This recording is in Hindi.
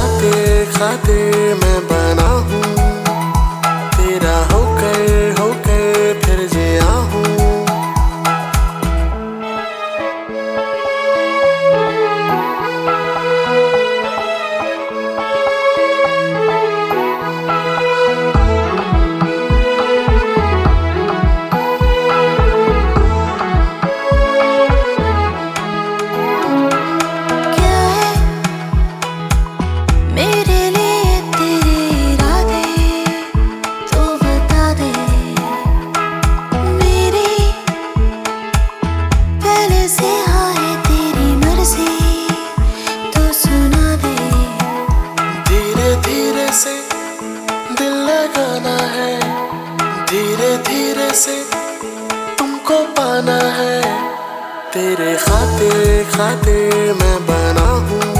खातिर खातिर मैं बना हूँ, तेरा होकर फिर जिया हूँ। से दिल लगाना है, धीरे धीरे से तुमको पाना है, तेरे खातिर खातिर मैं बना हूँ।